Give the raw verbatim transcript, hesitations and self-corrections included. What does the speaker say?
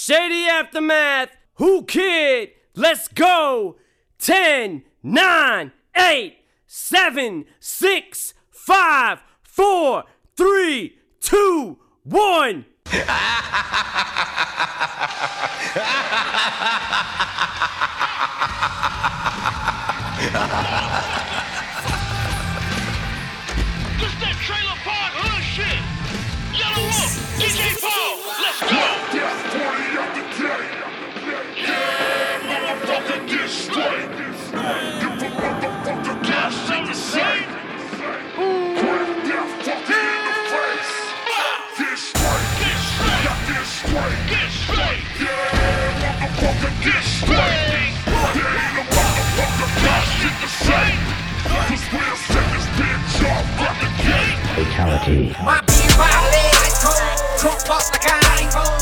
Shady Aftermath, Who Kid? Let's go! ten, nine, eight, seven, six, five, four, three, two, one. This that trailer park hood shit. Yellow Wolf, D J Paul, let's go. Death party of the day. Yeah, motherfucker, this straight. Give a motherfucker cash in the safe. Grab death fucking in the face. This straight, Get straight, got this straight. get straight. Yeah, motherfucker, this straight. There ain't a motherfucker cash in the safe. Cause we'll set this bitch off from the gate. Fatality. My